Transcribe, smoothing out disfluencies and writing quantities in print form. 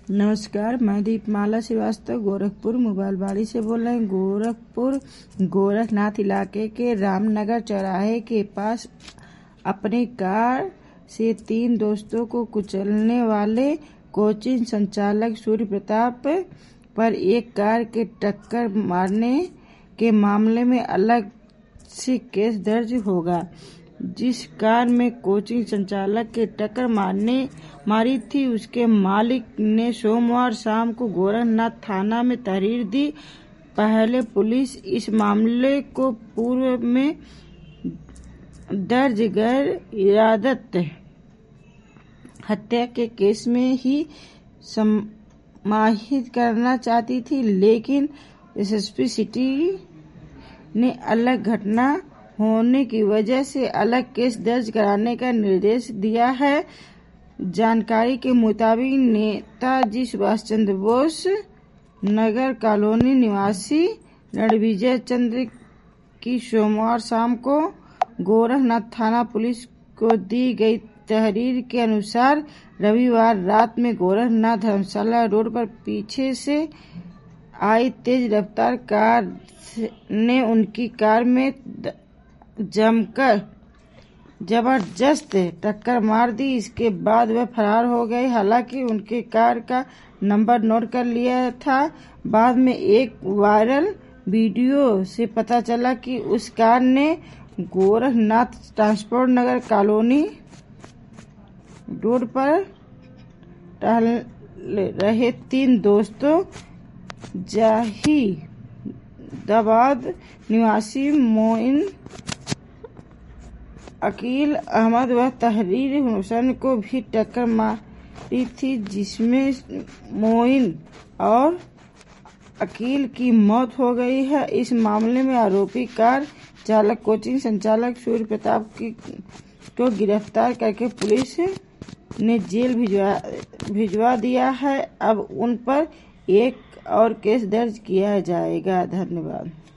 नमस्कार, मैं दीपमाला श्रीवास्तव गोरखपुर मोबाइलबाड़ी से बोल रहे हैं। गोरखपुर गोरखनाथ इलाके के रामनगर चौराहे के पास अपनी कार से 3 दोस्तों को कुचलने वाले कोचिंग संचालक सूर्य प्रताप पर एक कार के टक्कर मारने के मामले में अलग से केस दर्ज होगा। जिस कार में कोचिंग संचालक के टक्कर मारी थी, उसके मालिक ने सोमवार शाम को गोरखनाथ थाना में तहरीर दी। पहले पुलिस इस मामले को पूर्व में दर्ज गैर इरादत हत्या के केस में ही समाहित करना चाहती थी, लेकिन एसएसपी सिटी ने अलग घटना होने की वजह से अलग केस दर्ज कराने का निर्देश दिया है। जानकारी के मुताबिक नेताजी सुभाष चंद्र बोस नगर कॉलोनी निवासी रणविजय चंद्र की सोमवार शाम को गोरखनाथ थाना पुलिस को दी गई तहरीर के अनुसार रविवार रात में गोरखनाथ धर्मशाला रोड पर पीछे से आई तेज रफ्तार कार ने उनकी कार में जबरदस्त टक्कर मार दी। इसके बाद वह फरार हो गए। हालांकि उनके कार का नंबर नोट कर लिया था। बाद में एक वायरल वीडियो से पता चला कि उस कार ने Gorakhnath transport Nagar colony road पर टहल रहे 3 दोस्तों जहीदाबाद निवासी मोइन, अकील अहमद व तहरीर हुसैन को भी टक्कर मारी थी, जिसमें मोइन और अकील की मौत हो गई है। इस मामले में आरोपी कार चालक कोचिंग संचालक सूर्य प्रताप को गिरफ्तार करके पुलिस ने जेल भिजवा दिया है। अब उन पर एक और केस दर्ज किया जाएगा। धन्यवाद।